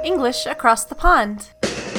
English Across the Pond.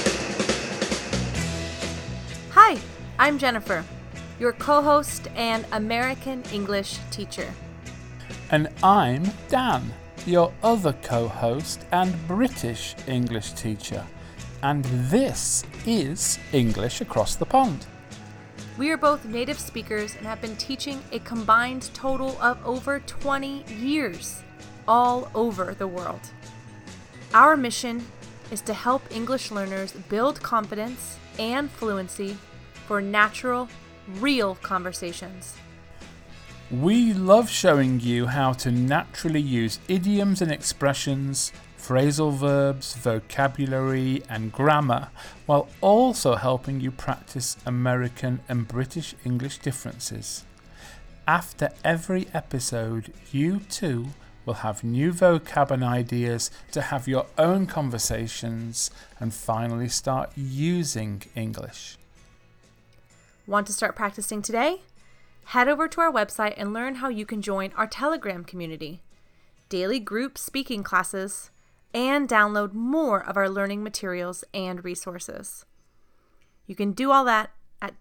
Hi, I'm Jennifer, your co-host and American English teacher. And I'm Dan, your other co-host and British English teacher. And this is English Across the Pond. We are both native speakers and have been teaching a combined total of over 20 years all over the world. Our mission is to help English learners build confidence and fluency for natural, real conversations. We love showing you how to naturally use idioms and expressions, phrasal verbs, vocabulary and grammar, while also helping you practice American and British English differences. After every episode, you too will have new vocab and ideas to have your own conversations and finally start using English. Want to start practicing today? Head over to our website and learn how you can join our Telegram community, daily group speaking classes, and download more of our learning materials and resources. You can do all that at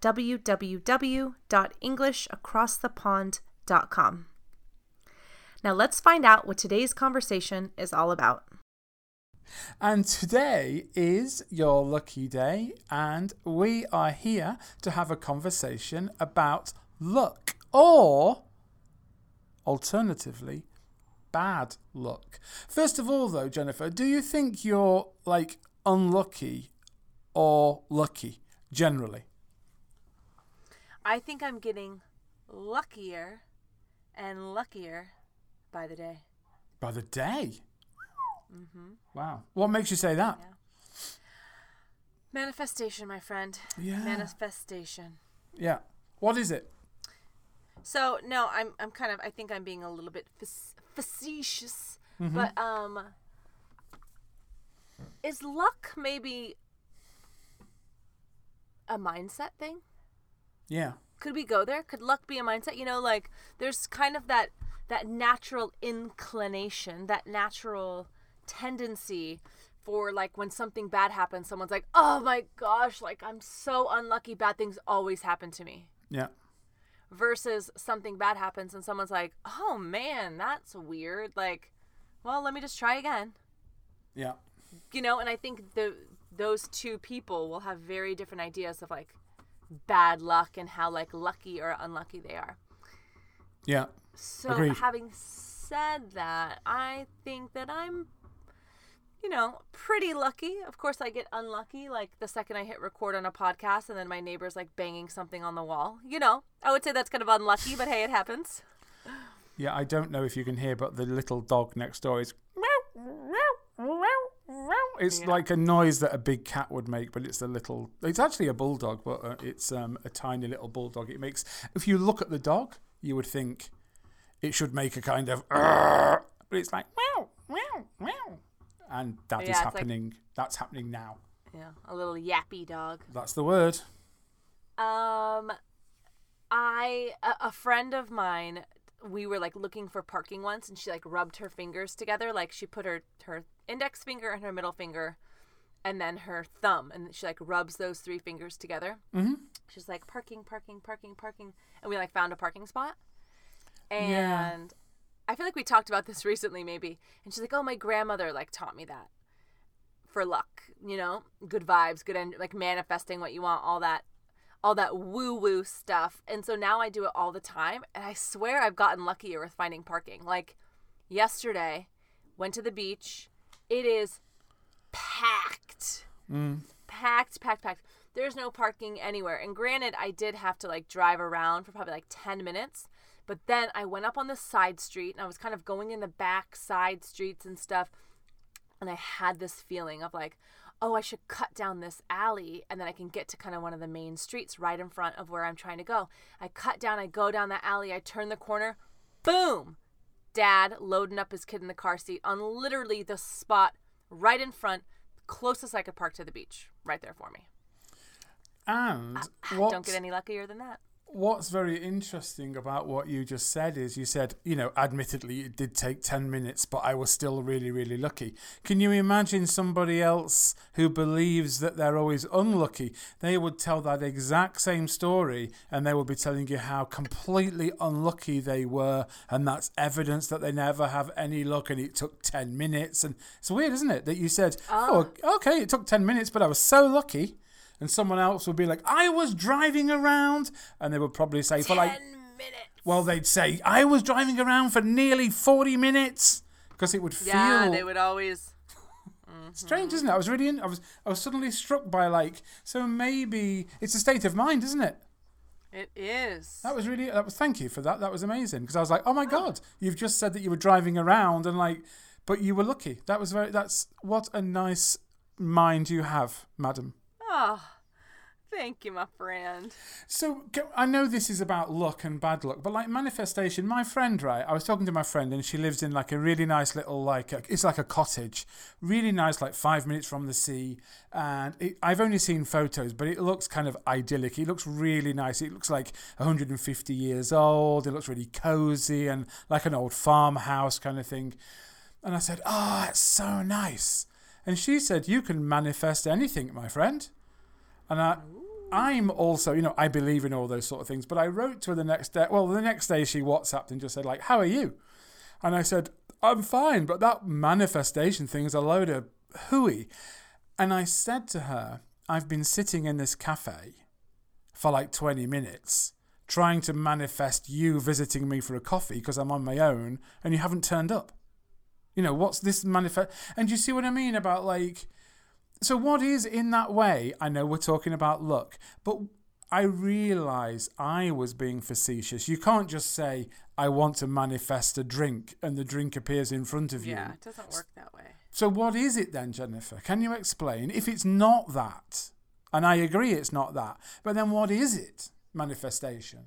www.englishacrossthepond.com. Now let's find out what today's conversation is all about. And today is your lucky day, and we are here to have a conversation about luck, or alternatively, bad luck. First of all, though, Jennifer, do you think you're unlucky or lucky generally? I think I'm getting luckier and luckier by the day. By the day? Mm-hmm. Wow. What makes you say that? Yeah. Manifestation, my friend. Yeah. Manifestation. Yeah. What is it? So, no, I think I'm being a little bit facetious, but is luck maybe a mindset thing? Yeah. Could we go there? Could luck be a mindset? There's kind of that natural inclination, that natural tendency for when something bad happens, someone's like, oh my gosh, I'm so unlucky, bad things always happen to me. Yeah. Versus something bad happens and someone's like, oh man, that's weird. Well, let me just try again. Yeah. And I think those two people will have very different ideas of bad luck and how lucky or unlucky they are. Yeah. So Agreed. Having said that, I think that I'm, pretty lucky. Of course, I get unlucky the second I hit record on a podcast and then my neighbor's banging something on the wall. I would say that's kind of unlucky, but hey, it happens. Yeah, I don't know if you can hear, but the little dog next door is it's like a noise that a big cat would make, but it's actually a bulldog, but it's a tiny little bulldog. It makes, if you look at the dog, you would think it should make a kind of, but it's like, meow, meow, meow. And that is happening. That's happening now. Yeah, a little yappy dog. That's the word. A friend of mine, we were looking for parking once, and she rubbed her fingers together. She put her index finger and her middle finger and then her thumb, and she rubs those three fingers together. Mm-hmm. She's parking, parking, parking, parking, and we found a parking spot. And yeah. I feel like we talked about this recently maybe, and she's oh, my grandmother taught me that for luck, good vibes, good end, manifesting what you want, all that woo woo stuff. And so now I do it all the time, and I swear I've gotten luckier with finding parking. Yesterday, went to the beach. It is packed. Packed. There's no parking anywhere. And granted, I did have to drive around for probably 10 minutes. But then I went up on the side street, and I was kind of going in the back side streets and stuff. And I had this feeling of oh, I should cut down this alley, and then I can get to kind of one of the main streets right in front of where I'm trying to go. I cut down, I go down that alley, I turn the corner, boom! Dad loading up his kid in the car seat on literally the spot right in front, closest I could park to the beach, right there for me. And don't get any luckier than that. What's very interesting about what you just said is you said, admittedly it did take 10 minutes, but I was still really, really lucky. Can you imagine somebody else who believes that they're always unlucky? They would tell that exact same story and they would be telling you how completely unlucky they were, and that's evidence that they never have any luck and it took 10 minutes. And it's weird, isn't it, that you said, oh okay, it took 10 minutes, but I was so lucky. And someone else would be like, I was driving around. And they would probably say, 10 minutes. Well, they'd say, I was driving around for nearly 40 minutes. Because it would feel... Yeah, they would always... Strange, isn't it? I was suddenly struck by so maybe it's a state of mind, isn't it? It is. Thank you for that. That was amazing. Because I was like, oh my God, you've just said that you were driving around and but you were lucky. What a nice mind you have, madam. Oh, thank you, my friend. So I know this is about luck and bad luck, but manifestation, my friend, right? I was talking to my friend and she lives in a really nice little, it's like a cottage. Really nice, 5 minutes from the sea. And I've only seen photos, but it looks kind of idyllic. It looks really nice. It looks like 150 years old. It looks really cozy and like an old farmhouse kind of thing. And I said, it's so nice. And she said, you can manifest anything, my friend. And I'm also, I believe in all those sort of things. But I wrote to her the next day. Well, the next day she WhatsApped and just said, how are you? And I said, I'm fine, but that manifestation thing is a load of hooey. And I said to her, I've been sitting in this cafe for 20 minutes trying to manifest you visiting me for a coffee because I'm on my own and you haven't turned up. What's this manifest? And you see what I mean about so what is in that way? I know we're talking about luck, but I realise I was being facetious. You can't just say, I want to manifest a drink and the drink appears in front of you. Yeah, it doesn't work that way. So what is it then, Jennifer? Can you explain? If it's not that, and I agree it's not that, but then what is it, manifestation?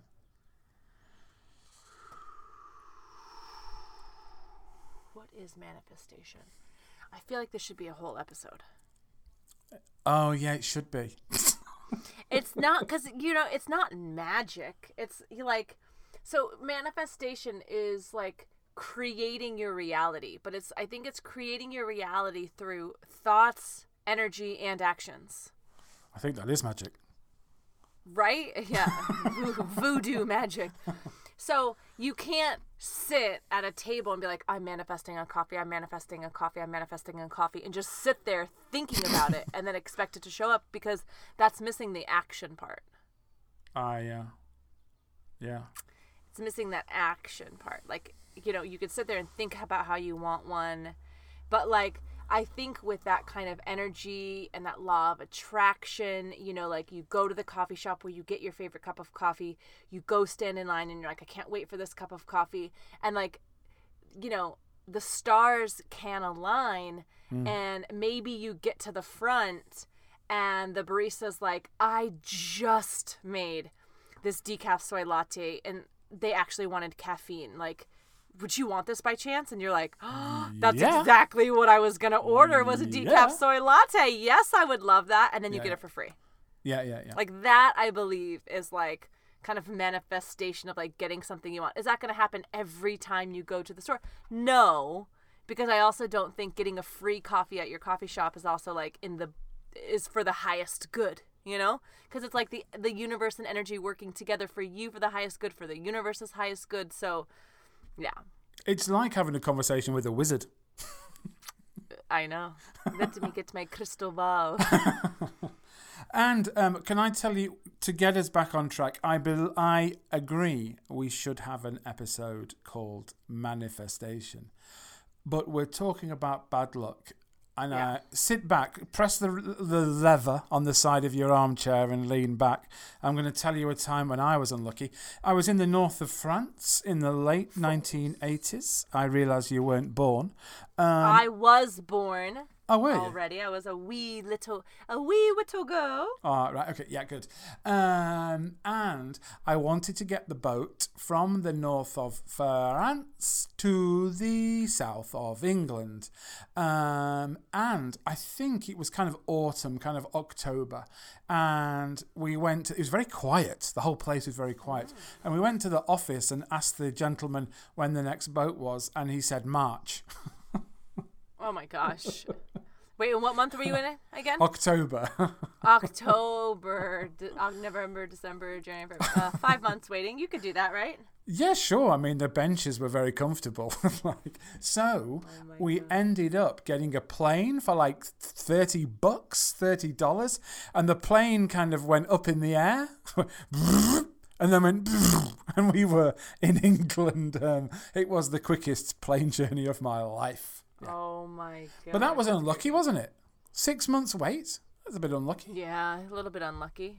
What is manifestation? I feel like this should be a whole episode. Oh, yeah, it should be. It's not, because, it's not magic. It's so manifestation is creating your reality, but I think it's creating your reality through thoughts, energy, and actions. I think that is magic. Right? Yeah. Voodoo magic. So you can't sit at a table and be like, I'm manifesting a coffee, I'm manifesting a coffee, I'm manifesting a coffee, and just sit there thinking about it and then expect it to show up, because that's missing the action part. Yeah. It's missing that action part. You could sit there and think about how you want one, but I think with that kind of energy and that law of attraction, you go to the coffee shop where you get your favorite cup of coffee, you go stand in line and you're like, I can't wait for this cup of coffee. And the stars can align and maybe you get to the front and the barista's like, I just made this decaf soy latte and they actually wanted caffeine. Would you want this by chance? And you're like, that's exactly what I was going to order, was a decaf soy latte. Yes, I would love that. And then you get it for free. Yeah. That, I believe, is kind of manifestation of getting something you want. Is that going to happen every time you go to the store? No, because I also don't think getting a free coffee at your coffee shop is also is for the highest good. Because it's the universe and energy working together for you for the highest good, for the universe's highest good. So, yeah. It's like having a conversation with a wizard. I know. Let me get my crystal ball. And can I tell you, to get us back on track, I agree we should have an episode called Manifestation. But we're talking about bad luck. And sit back, press the lever on the side of your armchair and lean back. I'm going to tell you a time when I was unlucky. I was in the north of France in the late 1980s. I realise you weren't born. I was born. Oh, were you? already. I was a wee little girl. Oh, right. Okay. Yeah, good. And I wanted to get the boat from the north of France to the south of England. And I think it was kind of autumn, kind of October. And we went, it was very quiet. The whole place was very quiet. And we went to the office and asked the gentleman when the next boat was. And he said March. Oh my gosh. Wait, and what month were you in again? October. October, November, December, January, February. 5 months waiting. You could do that, right? Yeah, sure. I mean, the benches were very comfortable. We ended up getting a plane for like $30, and the plane kind of went up in the air, and then went, and we were in England. It was the quickest plane journey of my life. Yeah. Oh my god! But that was unlucky, wasn't it? 6 months wait. That's a bit unlucky. Yeah, a little bit unlucky.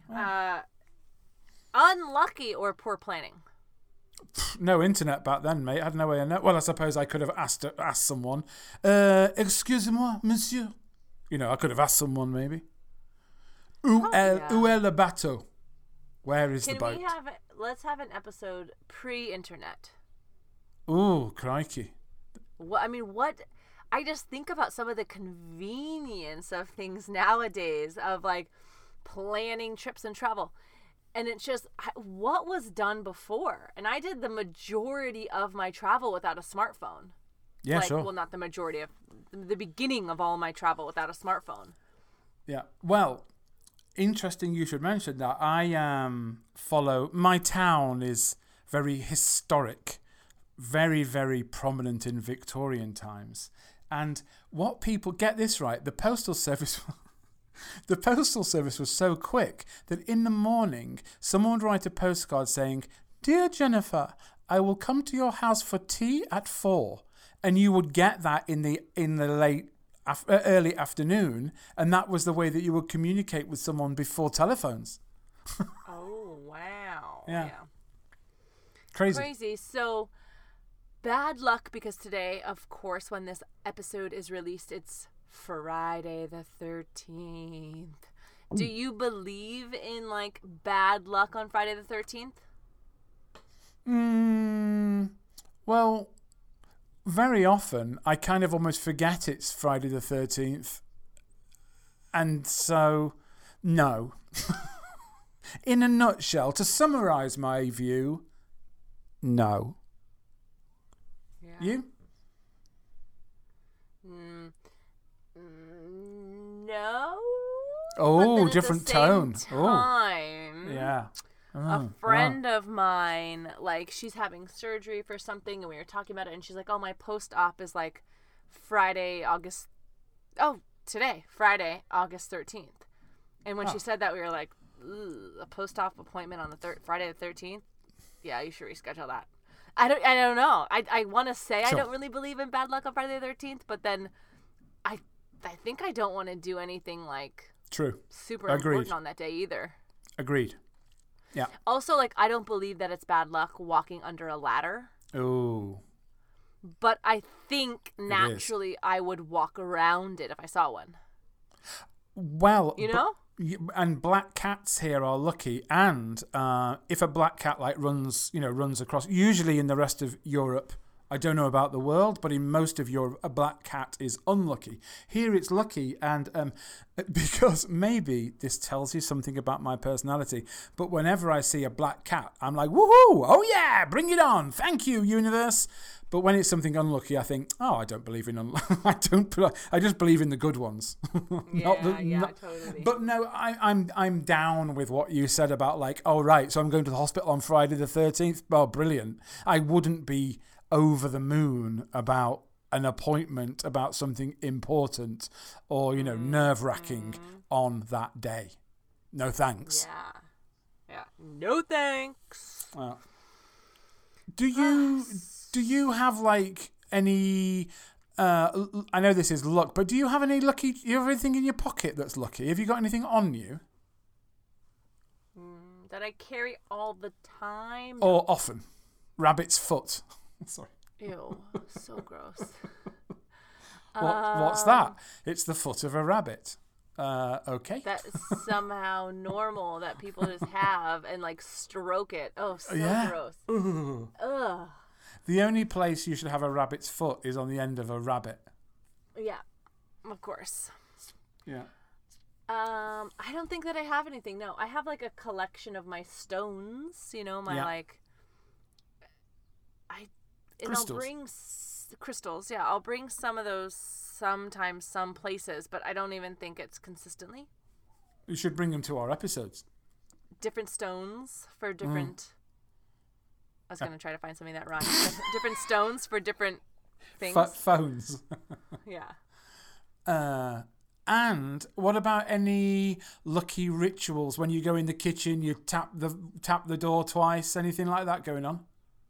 Unlucky or poor planning? No internet back then, mate. I had no way of knowing. Well, I suppose I could have asked someone. Excusez-moi, monsieur. You know, I could have asked someone maybe. Où est le bateau? Where is the boat? Let's have an episode pre-internet. Ooh, crikey. What? I just think about some of the convenience of things nowadays, of like planning trips and travel. And it's just, what was done before? And I did the majority of my travel without a smartphone. Yeah, sure. Well, not the majority of, the beginning of all my travel without a smartphone. Yeah. Well, interesting you should mention that. I follow, my town is very historic, very, very prominent in Victorian times. And what people, get this right, the postal service... The postal service was so quick that in the morning, someone would write a postcard saying, "Dear Jennifer, I will come to your house for tea at 4." And you would get that in the early afternoon, and that was the way that you would communicate with someone before telephones. Oh, wow. Yeah. Crazy. So, bad luck, because today, of course, when this episode is released, it's Friday the 13th. Do you believe in like bad luck on Friday the 13th? Well, very often I kind of almost forget it's Friday the 13th. And so, no. In a nutshell, to summarize my view, no. Yeah. You? No. Oh, different tone. Time, yeah. A friend of mine, like, she's having surgery for something, and we were talking about it, and she's like, "Oh, my post-op is like Friday, August 13th." And when she said that, we were like, "A post-op appointment on the Friday the 13th? Yeah, you should reschedule that." I don't know. I want to say I don't really believe in bad luck on Friday the 13th, but then I think I don't want to do anything like super important on that day either. Agreed. Yeah. Also, like, I don't believe that it's bad luck walking under a ladder. Ooh. But I think naturally I would walk around it if I saw one. Well, you know? And black cats here are lucky. And if a black cat runs across, usually in the rest of Europe, I don't know about the world, but in most of Europe, a black cat is unlucky. Here it's lucky, and because maybe this tells you something about my personality, but whenever I see a black cat, I'm like, woohoo, oh yeah, bring it on, thank you, universe. But when it's something unlucky, I think, oh, I don't believe in I just believe in the good ones. Totally. But no, I'm down with what you said about like, oh right, so I'm going to the hospital on Friday the 13th. Oh, brilliant. I wouldn't be over the moon about an appointment, about something important or, nerve-wracking on that day. No thanks. Yeah. No thanks. Do you have like any I know this is luck, but do you have anything in your pocket that's lucky? Have you got anything on you? That I carry all the time? Or often? Rabbit's foot. Sorry. Ew, so gross. What's that? It's the foot of a rabbit. Okay. That is somehow normal that people just have and like stroke it. Oh, so gross. Ooh. Ugh. The only place you should have a rabbit's foot is on the end of a rabbit. Yeah, of course. Yeah. I don't think that I have anything. No, I have like a collection of my stones. You know, my crystals. I'll bring crystals. Yeah, I'll bring some of those sometimes, some places, but I don't even think it's consistently. You should bring them to our episodes. Different stones for different. I was gonna try to find something that rhymes. Different stones for different things. Phones. Yeah. And what about any lucky rituals? When you go in the kitchen, you tap the door twice. Anything like that going on?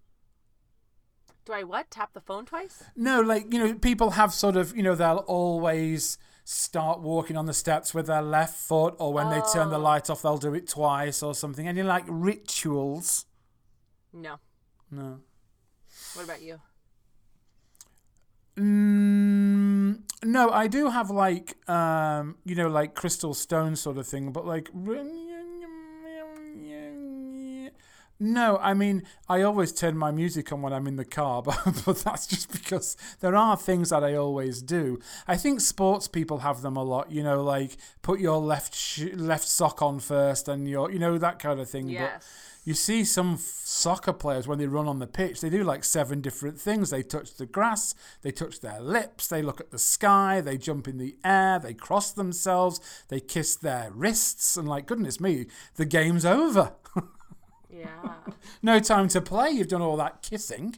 Do I what? Tap the phone twice? No, like, people have sort of, they'll always start walking on the steps with their left foot, or when they turn the light off, they'll do it twice or something. Any like rituals? No. What about you? No, I do have like, like crystal stone sort of thing, but like, no, I mean, I always turn my music on when I'm in the car, but that's just because there are things that I always do. I think sports people have them a lot, like put your left sock on first and your, that kind of thing. Yes. But you see some soccer players when they run on the pitch, they do like 7 different things. They touch the grass, they touch their lips, they look at the sky, they jump in the air, they cross themselves, they kiss their wrists, and like, goodness me, the game's over. Yeah. No time to play. You've done all that kissing.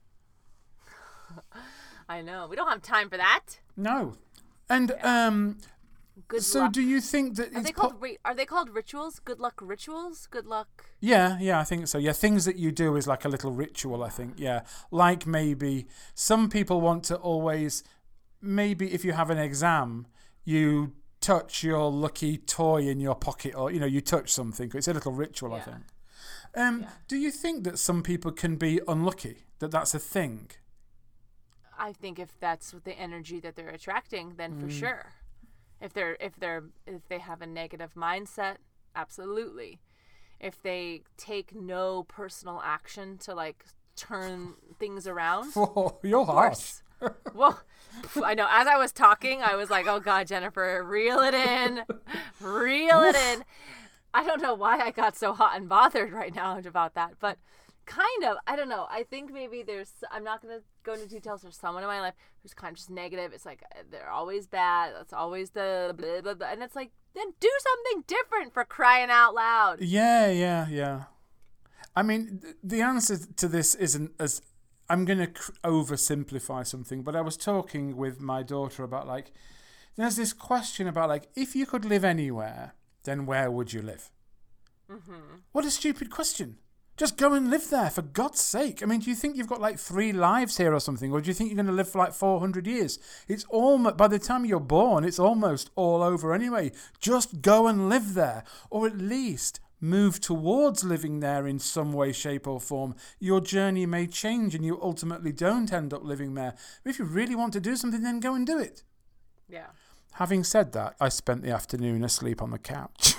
I know. We don't have time for that. No. And Good so luck. do you think that are they called rituals? Good luck rituals? Good luck. Yeah, I think so. Yeah, things that you do is like a little ritual, I think. Yeah. Like maybe some people want to always, maybe if you have an exam, you touch your lucky toy in your pocket, or you touch something. It's a little ritual, I think. Do you think that some people can be unlucky? That's a thing? I think if that's the energy that they're attracting, then for sure. If they have a negative mindset, absolutely. If they take no personal action to like turn things around, oh, you're harsh. Well, I know. As I was talking, I was like, "Oh God, Jennifer, reel it in, reel it in." I don't know why I got so hot and bothered right now about that, but kind of, I don't know. I think maybe I'm not going to go into details. There's someone in my life who's kind of just negative. It's like, they're always bad. That's always the blah, blah, blah. And it's like, then do something different, for crying out loud. Yeah. I mean, the answer to this isn't as, I'm going to oversimplify something, but I was talking with my daughter about like, there's this question about like, if you could live anywhere, then where would you live? Mm-hmm. What a stupid question. Just go and live there, for God's sake. I mean, do you think you've got like 3 lives here or something? Or do you think you're going to live for like 400 years? It's almost, by the time you're born, it's almost all over anyway. Just go and live there. Or at least move towards living there in some way, shape or form. Your journey may change and you ultimately don't end up living there. But if you really want to do something, then go and do it. Yeah. Having said that, I spent the afternoon asleep on the couch.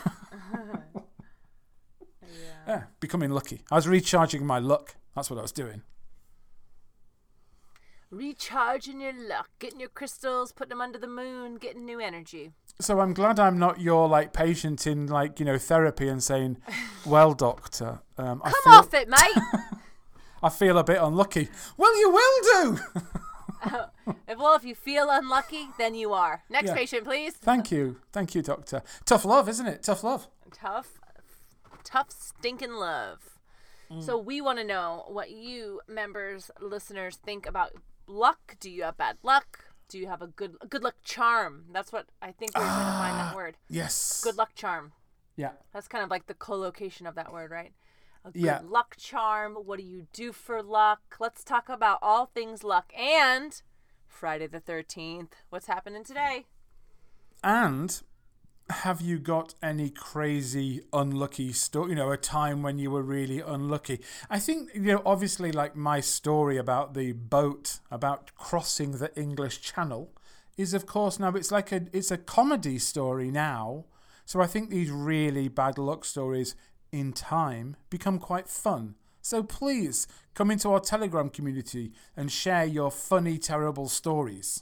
Yeah, becoming lucky. I was recharging my luck. That's what I was doing. Recharging your luck, getting your crystals, putting them under the moon, getting new energy. So I'm glad I'm not your like patient in like, therapy and saying, well, doctor, come off it, mate. I feel a bit unlucky. Well, you will do. Well, if you feel unlucky, then you are. Next patient, please. Thank you, doctor. Tough love, isn't it? Tough love. Tough stinking love. So we want to know what you members, listeners, think about luck. Do you have bad luck? Do you have a good luck charm? That's what I think we were trying to find that word. Yes. Good luck charm. Yeah. That's kind of like the collocation of that word, right? A good luck charm. What do you do for luck? Let's talk about all things luck and Friday the 13th. What's happening today? And have you got any crazy unlucky story, a time when you were really unlucky? I think, obviously like my story about the boat, about crossing the English Channel, is, of course, now it's a comedy story now. So I think these really bad luck stories in time become quite fun. So please come into our Telegram community and share your funny, terrible stories.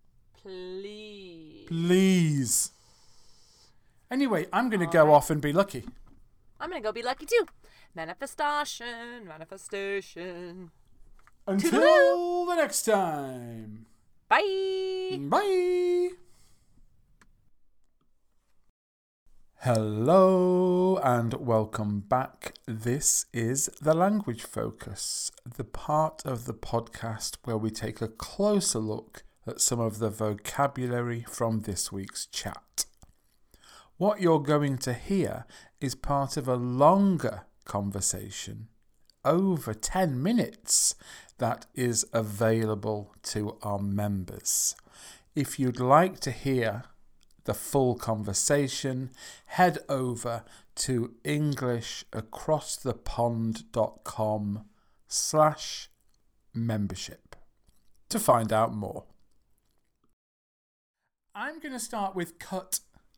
Please. Anyway, I'm going to go off and be lucky. I'm going to go be lucky too. Manifestation. Until the next time. Bye. Bye. Hello and welcome back. This is The Language Focus, the part of the podcast where we take a closer look at some of the vocabulary from this week's chat. What you're going to hear is part of a longer conversation, over 10 minutes, that is available to our members. If you'd like to hear the full conversation, head over to EnglishAcrossThePond.com/membership to find out more. I'm going to start with cut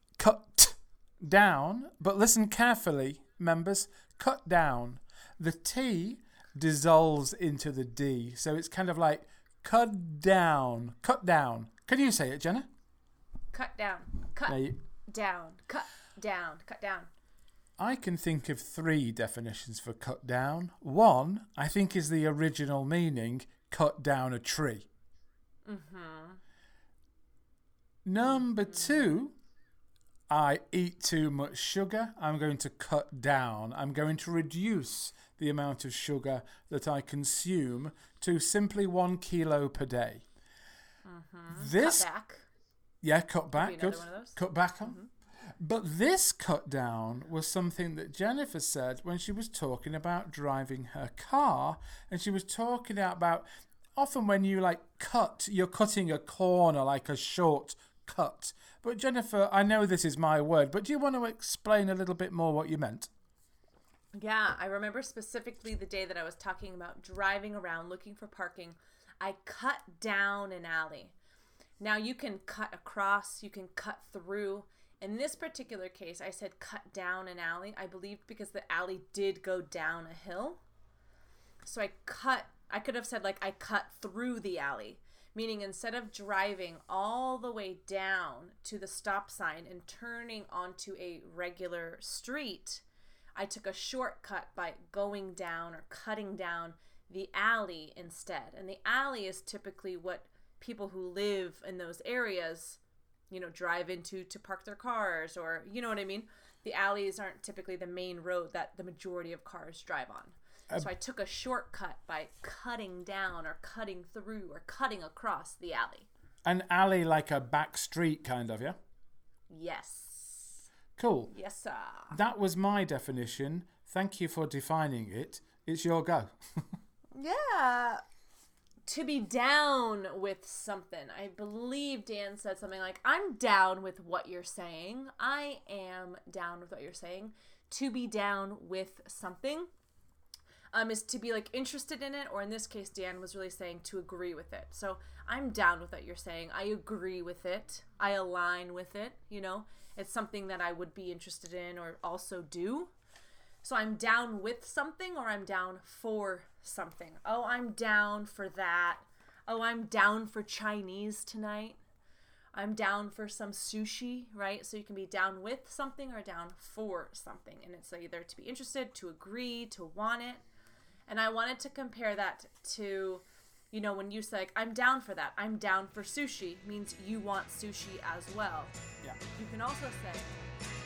down, but listen carefully, members. Cut down. The T dissolves into the D, so it's kind of like cut down. Can you say it, Jenna? Cut down. I can think of 3 definitions for cut down. One, I think, is the original meaning, cut down a tree. Number 2, I eat too much sugar. I'm going to cut down. I'm going to reduce the amount of sugar that I consume to simply 1 kilo per day. This, cut back. Yeah, cut back. Good. Cut back on. Mm-hmm. But this cut down was something that Jennifer said when she was talking about driving her car. And she was talking about often when you cut, you're cutting a corner, like a short cut. But Jennifer, I know this is my word, but do you want to explain a little bit more what you meant? Yeah, I remember specifically the day that I was talking about driving around looking for parking. I cut down an alley. Now you can cut across, you can cut through. In this particular case, I said cut down an alley, I believe, because the alley did go down a hill. So I could have said I cut through the alley, meaning instead of driving all the way down to the stop sign and turning onto a regular street, I took a shortcut by going down or cutting down the alley instead. And the alley is typically what people who live in those areas, drive into to park their cars, or you know what I mean? The alleys aren't typically the main road that the majority of cars drive on. So I took a shortcut by cutting down or cutting through or cutting across the alley. An alley like a back street kind of, yeah? Yes. Cool. Yes, sir. That was my definition. Thank you for defining it. It's your go. Yeah. To be down with something. I believe Dan said something like, I'm down with what you're saying. I am down with what you're saying. To be down with something is to be interested in it, or in this case, Dan was really saying to agree with it. So I'm down with what you're saying. I agree with it. I align with it. It's something that I would be interested in or also do. So I'm down with something, or I'm down for something. Oh, I'm down for that. Oh, I'm down for Chinese tonight. I'm down for some sushi, right? So you can be down with something or down for something. And it's either to be interested, to agree, to want it. And I wanted to compare that to, when you say, I'm down for that. I'm down for sushi means you want sushi as well. Yeah. You can also say,